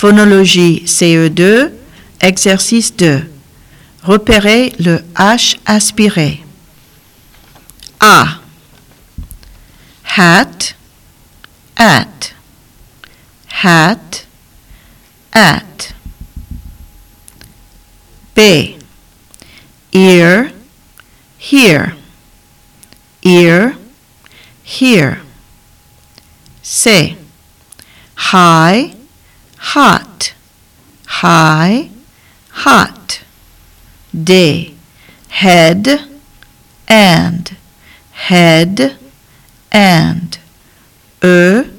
Phonologie CE2, exercice 2. Repérez le H aspiré. A. Hat, at. Hat, at. B. Ear, here. Ear, here. C. High, hot. High, hot. D. Head, and. Head, and. E.